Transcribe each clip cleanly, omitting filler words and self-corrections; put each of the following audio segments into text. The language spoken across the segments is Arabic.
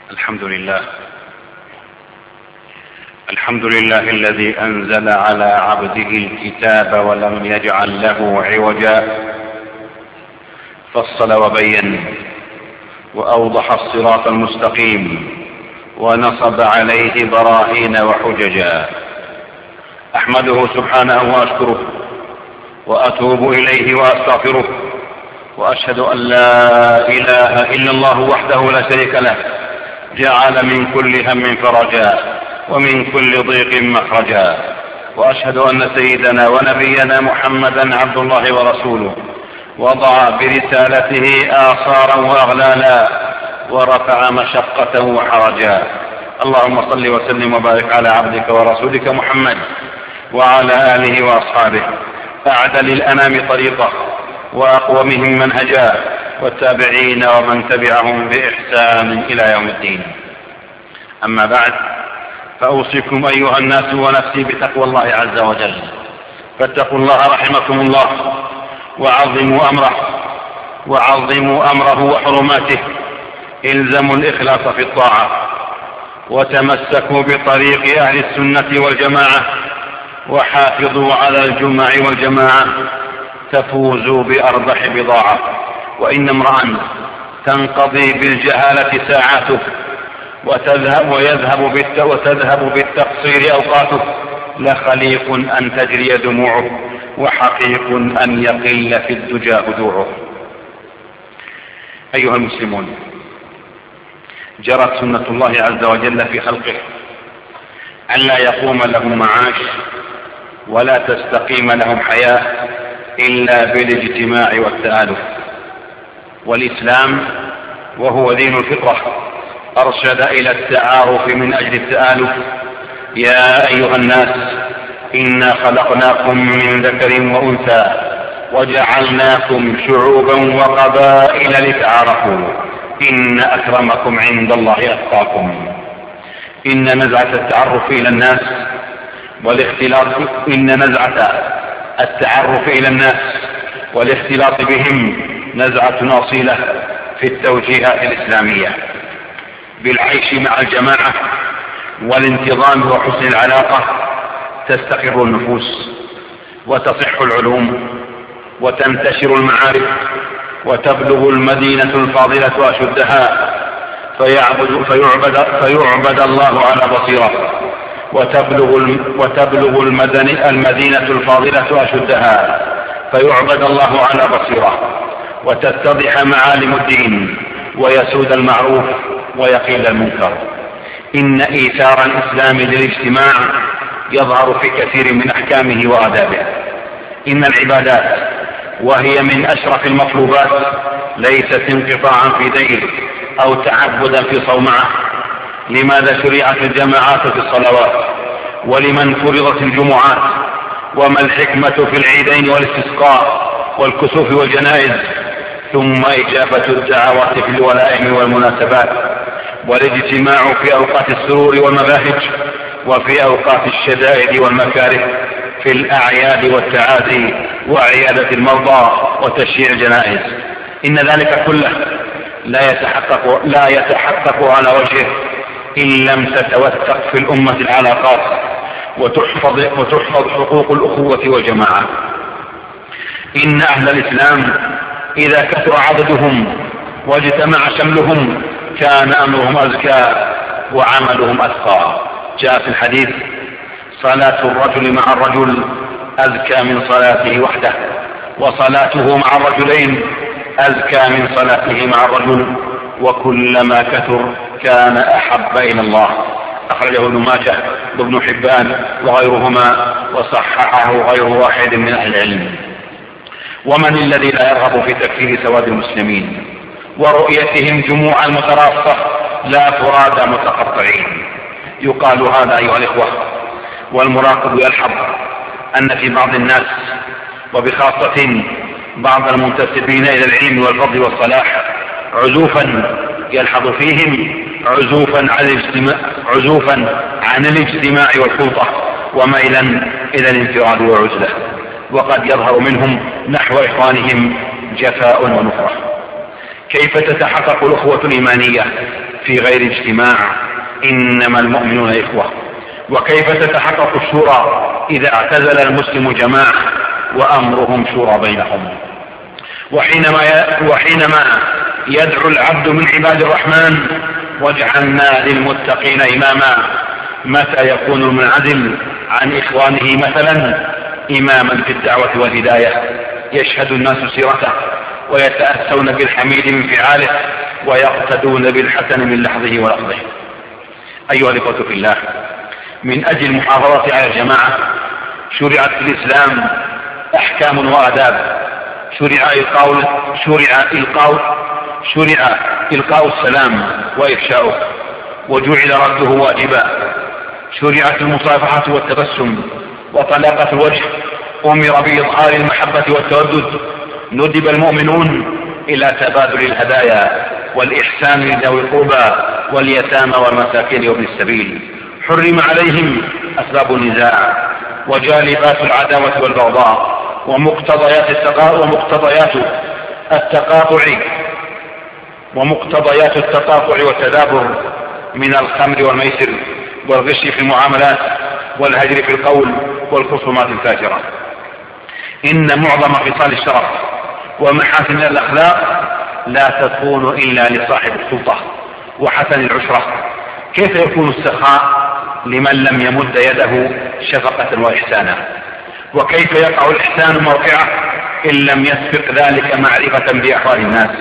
الحمد لله الذي أنزل على عبده الكتاب ولم يجعل له عوجا، فصل وبين وأوضح الصراط المستقيم ونصب عليه براهين وحججا. أحمده سبحانه وأشكره وأتوب إليه وأستغفره، وأشهد أن لا إله إلا الله وحده لا شريك له، جعل من كل هم فرجا ومن كل ضيق مخرجا. وأشهد أن سيدنا ونبينا محمدا عبد الله ورسوله، وضع برسالته آثارا وأغلالا ورفع مشقة وحرجا. اللهم صل وسلم وبارك على عبدك ورسولك محمد وعلى آله وأصحابه، أعدل الأنام طريقه وأقومهم منهجا، والتابعين ومن تبعهم بإحسان إلى يوم الدين. أما بعد، فأوصيكم أيها الناس ونفسي بتقوى الله عز وجل، فاتقوا الله رحمكم الله، وعظموا أمره وحرماته، الزموا الإخلاص في الطاعة، وتمسكوا بطريق أهل السنة والجماعة، وحافظوا على الجمع والجماعة، تفوزوا بأربح بضاعة. وإن امرأ تنقضي بالجهالة ساعاته وتذهب بالتقصير أوقاته، لخليق أن تجري دموعه، وحقيق أن يقل في الدجى هدوعه. أيها المسلمون، جرت سنة الله عز وجل في خلقه أن لا يقوم لهم معاش ولا تستقيم لهم حياة إلا بالاجتماع والتآلف. والإسلام وهو دين الفطرة أرشد إلى التعارف من أجل التآلف. يا أيها الناس، إنا خلقناكم من ذكر وأنثى وجعلناكم شعوبا وقبائل لتعارفوا، إن أكرمكم عند الله أتقاكم. إن نزعة التعرف إلى الناس والاختلاط بهم نزعة أصيلة في التوجيهات الإسلامية، بالعيش مع الجماعة والانتظام وحسن العلاقة تستقر النفوس، وتصح العلوم، وتنتشر المعارف، وتبلغ المدينة الفاضلة أشدها، فيعبد الله على بصيرة، وتبلغ المدينة الفاضلة أشدها، فيعبد الله على بصيرة، وتتضح معالم الدين، ويسود المعروف ويقل المنكر. إن إيثار الإسلام للاجتماع يظهر في كثير من أحكامه وآدابه. إن العبادات، وهي من أشرف المطلوبات، ليست انقطاعا في دير أو تعبدا في صومعة. لماذا شرعت الجماعات في الصلوات؟ ولمن فرضت الجمعات؟ وما الحكمة في العيدين والاستسقاء والكسوف والجنائز؟ ثم إجابة الدعوات في الولائم والمناسبات، والاجتماع في أوقات السرور والمباهج، وفي أوقات الشدائد والمكاره، في الأعياد والتعازي وعيادة المرضى وتشييع الجنائز. إن ذلك كله لا يتحقق على وجهه إن لم تتوثق في الأمة العلاقات، وتحفظ حقوق الأخوة والجماعة. إن أهل الإسلام إذا كثر عددهم واجتمع شملهم كان أمرهم أزكى وعملهم أثقى. جاء في الحديث: صلاة الرجل مع الرجل أزكى من صلاته وحده، وصلاته مع الرجلين أزكى من صلاته مع الرجل، وكلما كثر كان أحب إلى الله. أخرجه ابن ماجه وابن حبان وغيرهما، وصححه غير واحد من أهل العلم. ومن الذي لا يرغب في تكفير سواد المسلمين ورؤيتهم جموعا متراصة لا فرادى متقطعين؟ يقال هذا أيها الإخوة، والمراقب يلحظ أن في بعض الناس، وبخاصة بعض المنتسبين إلى العلم والفضل والصلاح، عزوفا يلحظ فيهم عزوفا عن الاجتماع والخلطة، وميلا إلى الانفراد والعزلة، وقد يظهر منهم نحو إخوانهم جفاء ونفرة. كيف تتحقق الأخوة الإيمانية في غير اجتماع، إنما المؤمنون إخوة. وكيف تتحقق الشورى إذا اعتزل المسلم جماعة وأمرهم شورى بينهم؟ وحينما يدعو العبد من عباد الرحمن واجعلنا للمتقين إماما، متى يكون المنعزل عن إخوانه مثلا إماما في الدعوة والهداية؟ يشهد الناس سيرته ويتأسون بالحميد من فعاله ويقتدون بالحسن من لحظه ولحظه. أيها الإخوة في الله، من أجل المحافظة على الجماعة شرعت في الإسلام أحكام وآداب. شرع إلقاء السلام وإفشاؤه، وجعل رده واجبا. شرعت المصافحة والتبسم وطلاقة الوجه، أمر بإظهار المحبة والتودد. ندب المؤمنون إلى تبادل الهدايا والإحسان لذوي القربى واليتامى والمساكين وابن السبيل. حرم عليهم أسباب النزاع وجالبات العداوة والبغضاء ومقتضيات التقاطع والتدابر من الخمر والميسر والغش في المعاملات والهجر في القول والخصومات الفاجرة. إن معظم خصال الشرف ومحاسن الأخلاق لا تكون إلا لصاحب السلطة وحسن العشرة. كيف يكون السخاء لمن لم يمد يده شفقة وإحسانا؟ وكيف يقع الإحسان موقعه إن لم يسبق ذلك معرفة بأحوال الناس؟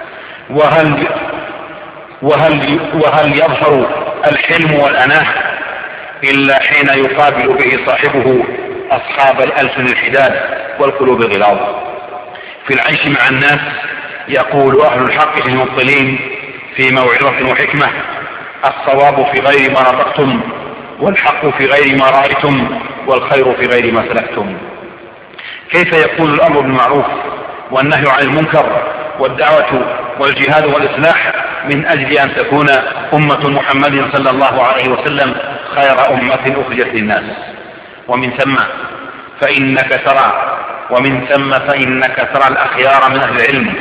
وهل يظهر الحلم والأناه إلا حين يقابل به صاحبه أصحاب الألسن الحداد والقلوب الغلاظ؟ في العيش مع الناس يقول أهل الحق المبطلين في موعظة وحكمة: الصواب في غير ما نطقتم، والحق في غير ما رأيتم، والخير في غير ما سلكتم. كيف يكون الأمر بالمعروف والنهي عن المنكر والدعوة والجهاد والإصلاح من أجل أن تكون أمة محمد صلى الله عليه وسلم خير أمة أخرجت للناس؟ ومن ثم فإنك ترى الأخيار من أهل العلم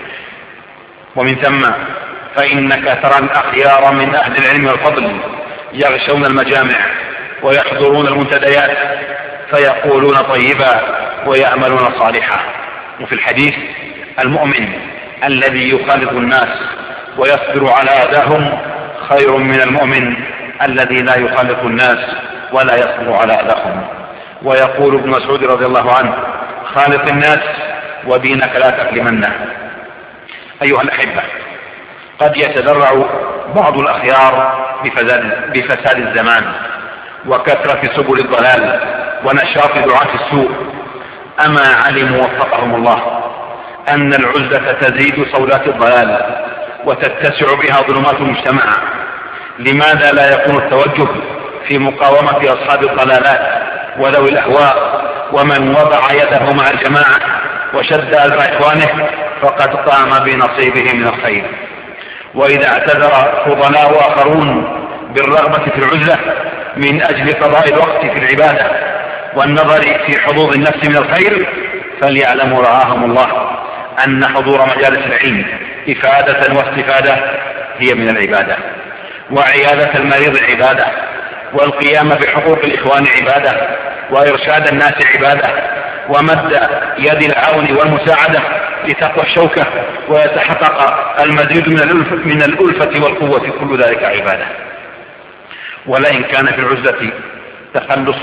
من أهل العلم والفضل يغشون المجامع ويحضرون المنتديات فيقولون طيبا ويعملون صالحا. وفي الحديث: المؤمن الذي يخالط الناس ويصبر على أذاهم خير من المؤمن الذي لا يخالط الناس ولا يصبر على أذاهم. ويقول ابن مسعود رضي الله عنه: خالط الناس ودينك لا تكلمنه. أيها الأحبة، قد يتذرع بعض الأخيار بفساد الزمان وكثرة سبل الضلال ونشاط دعاة السوء. أما علموا وفقهم الله أن العزلة تزيد صولات الضلال وتتسع بها ظلمات المجتمع؟ لماذا لا يكون التوجه في مقاومة أصحاب الضلالات وذوي الأهواء؟ ومن وضع يده مع الجماعة وشد أزر إخوانه فقد قام بنصيبه من الخير. وإذا اعتذر فضلاء آخرون بالرغبة في العزلة من أجل قضاء الوقت في العبادة والنظر في حظوظ النفس من الخير، فليعلموا رعاهم الله أن حضور مجالس العلم إفادة واستفادة هي من العبادة، وعيادة المريض عبادة، والقيام بحقوق الإخوان عبادة، وإرشاد الناس عبادة، ومد يد العون والمساعدة لتقوى الشوكة ويتحقق المزيد من الألفة والقوة، كل ذلك عبادة. ولئن كان في العزلة تخلص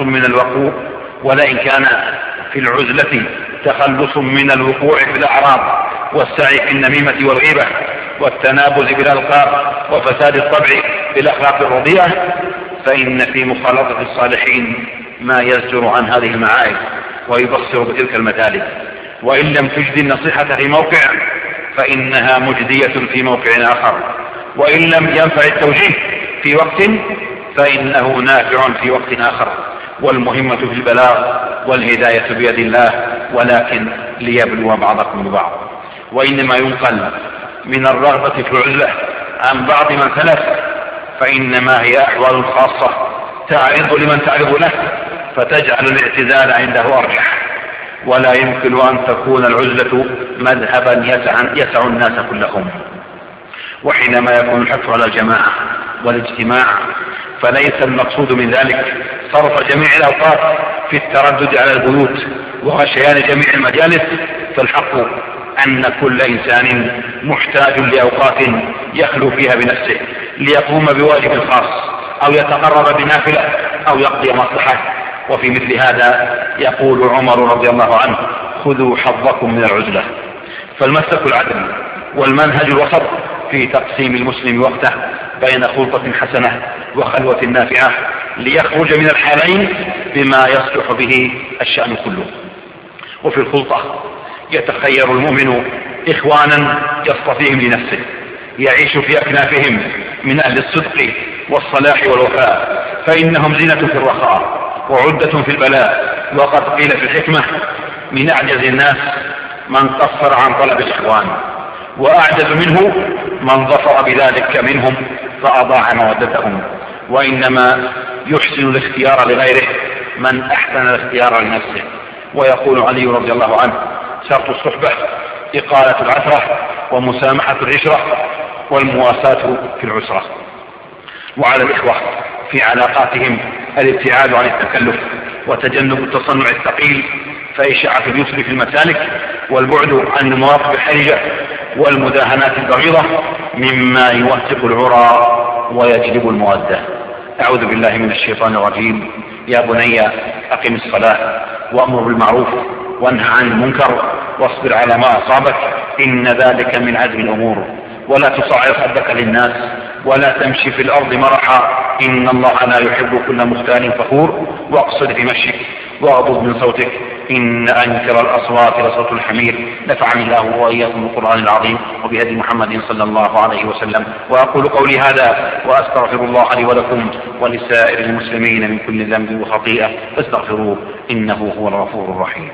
من الوقوع في الأعراض والسعي في النميمة والغيبة والتنابز بالألقاب وفساد الطبع بالأخلاق الرضيئة، فإن في مخالطة الصالحين ما يزجر عن هذه المعايب ويبصر بتلك المثالب. وإن لم تجدي النصيحة في موقع فإنها مجدية في موقع آخر، وإن لم ينفع التوجيه في وقت فإنه نافع في وقت آخر. والمهمة في البلاغ والهداية بيد الله، ولكن ليبلو بعضكم ببعض. وإنما ينقل من الرغبة في العزلة عن بعض من سلف فإنما هي أحوال خاصة تعرض لمن تعرض له فتجعل الاعتزال عنده أرجح. ولا يمكن أن تكون العزلة مذهبا يسع الناس كلهم. وحينما يكون الحث على الجماعة والاجتماع فليس المقصود من ذلك صرف جميع الأوقات في التردد على البيوت وغشيان جميع المجالس، فالحق أن كل إنسان محتاج لأوقات يخلو فيها بنفسه ليقوم بواجب خاص أو يتقرب بنافلة أو يقضي مصلحة. وفي مثل هذا يقول عمر رضي الله عنه: خذوا حظكم من العزلة. فالمسلك العدل والمنهج الوسط في تقسيم المسلم وقته بين خلطة حسنة وخلوة نافعة ليخرج من الحالين بما يصلح به الشأن كله. وفي الخلطة يتخير المؤمن إخوانا يصطفيهم لنفسه يعيش في أكنافهم من أهل الصدق والصلاح والوفاء، فإنهم زينة في الرخاء وعدة في البلاء. وقد قيل في الحكمة: من أعجز الناس من قصر عن طلب الإخوان، وأعجز منه من ظفر بذلك منهم فأضاع مودتهم. وإنما يحسن الاختيار لغيره من أحسن الاختيار لنفسه. ويقول علي رضي الله عنه: شرط الصحبة إقالة العثرة ومسامحة العشرة والمواساة في العسرة. وعلى الإخوة في علاقاتهم الابتعاد عن التكلف وتجنب التصنع الثقيل فإشاعة اليسر في المسالك، والبعد عن المواقف الحرجة والمداهنات البغيضة مما يوثق العرى ويجلب المودة. أعوذ بالله من الشيطان الرجيم. يا بني أقم الصلاة وأمر بالمعروف وانهى عن المنكر واصبر على ما أصابك إن ذلك من عزم الأمور. ولا تصعر خدك للناس ولا تمشي في الأرض مرحا إن الله لا يحب كل مختال فخور. واقصد في مشيك واغضض من صوتك إن أنكر الأصوات لصوت الحمير. نفعني الله وإياكم بالقرآن العظيم وبهدي محمد صلى الله عليه وسلم. وأقول قولي هذا وأستغفر الله لي ولكم ولسائر المسلمين من كل ذنب وخطيئة فاستغفروه إنه هو الغفور الرحيم.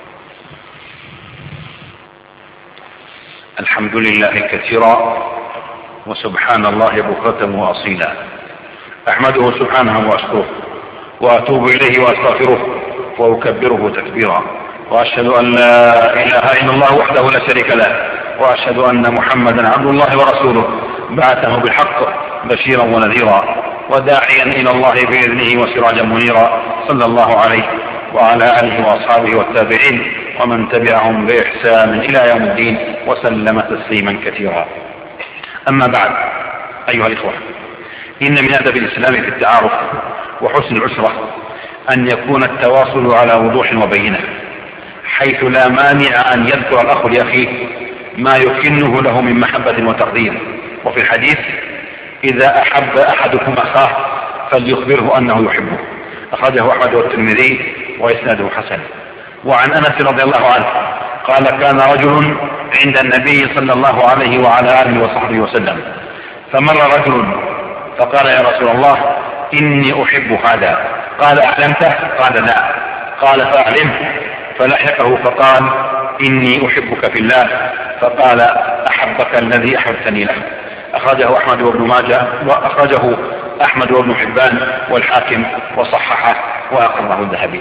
الحمد لله كثيرا وسبحان الله بكرة وأصيلا. أحمده سبحانه وأشكره وأتوب إليه وأستغفره وأكبره تكبيرا. وأشهد أن لا إله إلا الله وحده لا شريك له وأشهد أن محمدا عبد الله ورسوله بعثه بالحق بشيرا ونذيرا وداعيا إلى الله بإذنه وسراجا منيرا صلى الله عليه وعلى آله وأصحابه والتابعين ومن تبعهم بإحسان إلى يوم الدين وسلم تسليما كثيرا. أما بعد أيها الإخوة، إن من أدب الإسلام في التعارف وحسن العشرة أن يكون التواصل على وضوح وبينة، حيث لا مانع أن يذكر الأخ لأخيه ما يكنه له من محبة وتقدير. وفي الحديث: إذا أحب أحدكم أخاه فليخبره أنه يحبه. أخرجه أحمد والترمذي وإسناده حسن. وعن أنس رضي الله عنه قال: كان رجل عند النبي صلى الله عليه وعلى آله وصحبه وسلم، فمر رجل فقال: يا رسول الله إني أحب هذا. قال: أعلمته؟ قال: لا. قال: فأعلمه. فلحقه فقال: إني أحبك في الله. فقال: أحبك الذي أحببتني له. أخرجه أحمد وابن ماجه وأخرجه أحمد وابن حبان والحاكم وصححه وأقره الذهبي.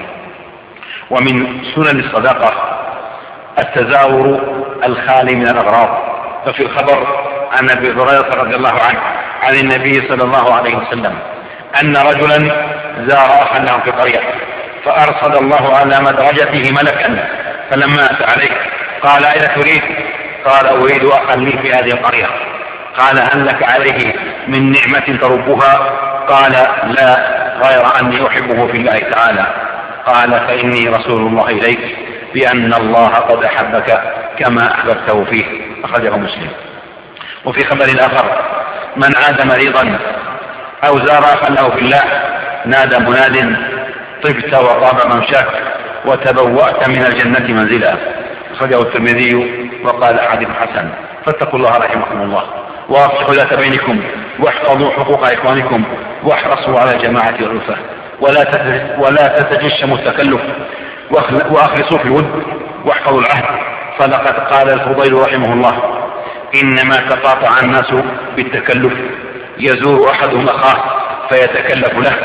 ومن سنن الصداقة التزاور الخالي من الأغراض. ففي الخبر عن أبي هريرة رضي الله عنه عن النبي صلى الله عليه وسلم أن رجلا زار أخا له في قرية فأرصد الله على مدرجته ملكا، فلما أتى عليه قال: أين تريد؟ قال: أريد أخا لي في هذه القرية. قال: هل لك عليه من نعمة تربها؟ قال: لا، غير أني أحبه في الله تعالى. قال: فإني رسول الله إليك بأن الله قد أحبك كما أحببته فيه. أخرجه مسلم. وفي خبر آخر: من عاد مريضا أو زار أخا له في الله نادى مناد: طبت وطاب ممشاك وتبوأت من الجنة منزلا. أخرجه الترمذي وقال: حديث حسن. فاتقوا الله رحمكم الله وأصلحوا ذات بينكم واحفظوا حقوق إخوانكم واحرصوا على الجماعة والألفة ولا تتجشموا التكلف وأخلصوا في الود واحفظوا العهد. فلقد قال الفضيل رحمه الله: إنما تقاطع الناس بالتكلف، يزور أحدهم أخاه فيتكلف له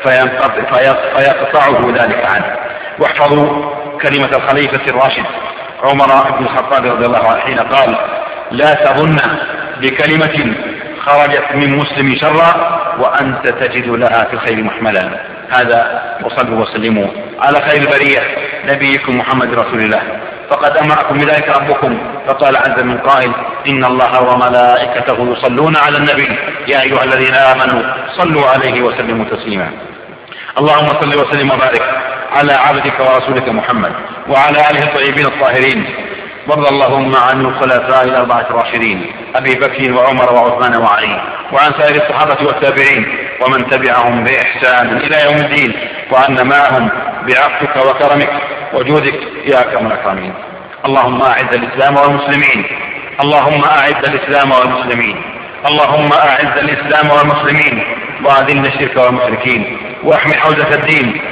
فيقطعه ذلك عنه. واحفظوا كلمة الخليفة الراشد عمر بن الخطاب رضي الله عنه حين قال: لا تظن بكلمة خرجت من مسلم شرا وأنت تجد لها في الخير محملا. هذا وصلوا وسلموا على خير البرية نبيكم محمد رسول الله، فقد أمركم بذلك ربكم، فقال عز من قائل: إن الله وملائكته يصلون على النبي يا أيها الذين آمنوا صلوا عليه وسلموا تسليما. اللهم صل وسلم وبارك على عبدك ورسولك محمد وعلى آله الطيبين الطاهرين، وارض اللهم عن الخلفاء الأربعة الراشدين أبي بكر وعمر وعثمان وعلي، وعن سائر الصحابة والتابعين ومن تبعهم بإحسان إلى يوم الدين، وعنا معهم بعفوك وكرمك وجودك يا أكرم الأكرمين. اللهم أعز الإسلام والمسلمين، اللهم أعز الإسلام والمسلمين، اللهم أعز الإسلام والمسلمين، وأذل الشرك والمشركين، واحمي حوزة الدين،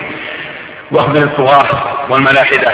واخذل الطغاة والملاحدة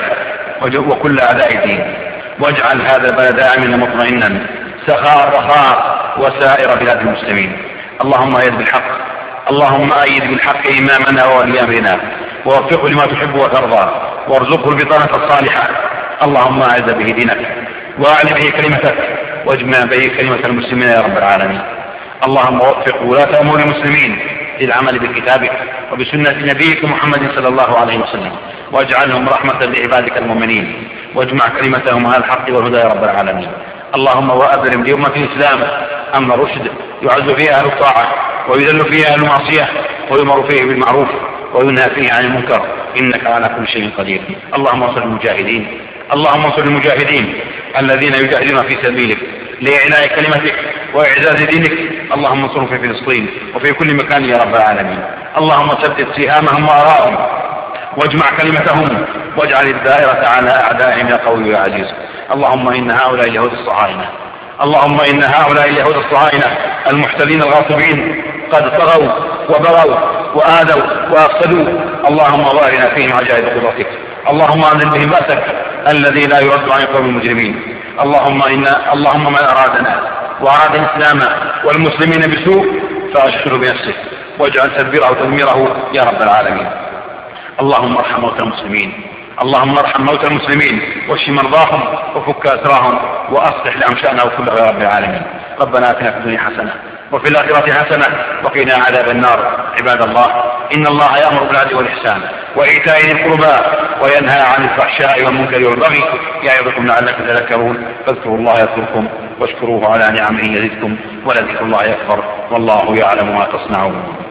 وكل أعداء الدين، واجعل هذا البلد آمنا مطمئنا سخاء رخاء وسائر بلاد المسلمين. اللهم أيد بالحق، اللهم أيد بالحق إمامنا وولي أمرنا، ووفقه لما تحب وترضى، وارزقه البطانة الصالحة. اللهم أعز به دينك وأعل به كلمتك، واجمع به كلمة المسلمين يا رب العالمين. اللهم وفق ولاة أمور المسلمين للعمل بكتابك وبسنة نبيك محمد صلى الله عليه وسلم، واجعلهم رحمة لعبادك المؤمنين، واجمع كلمتهم على الحق والهدى يا رب العالمين. اللهم وأبرم لأمة الإسلام أمن رشد يعز فيه أهل الطاعة ويذل فيه أهل المعصية، ويؤمر فيه بالمعروف وينهى فيه عن المنكر، إنك على كل شيء قدير. اللهم انصر المجاهدين، اللهم انصر المجاهدين الذين يجاهدون في سبيلك لإعلاء كلمتك وإعزاز دينك. اللهم انصرهم في فلسطين وفي كل مكان يا رب العالمين. اللهم ثبت سهامهم وآراءهم واجمع كلمتهم، واجعل الدائرة على أعدائهم يا قوي يا عزيز. اللهم إن هؤلاء اليهود الصهاينة، اللهم إن هؤلاء اليهود الصهاينة المحتلين الغاصبين قد طغوا وبغوا وآذوا وأفسدوا. اللهم وارنا فيهم عجائب قدرتك، اللهم أنزل بهم بأسك الذي لا يرد عن قوم المجرمين. اللهم من أرادنا وأراد الإسلام والمسلمين بسوء فأشغله بنفسه، واجعل تدبيره وتدميره يا رب العالمين. اللهم ارحم موتى المسلمين، اللهم ارحم موتى المسلمين واشف مرضاهم وفك أسراهم وأصلح لهم شأنه كله يا رب العالمين. ربنا آتنا في الدنيا حسنة وفي الآخرة حسنة وقنا عذاب النار. عباد الله، إن الله يأمر بالعدل والإحسان وإيتاء ذي القربى وينهى عن الفحشاء والمنكر والبغي يعظكم لعلكم تذكرون. فاذكروا الله يذكركم واشكروه على نعمه يزدكم ولذكر الله أكبر والله يعلم ما تصنعون.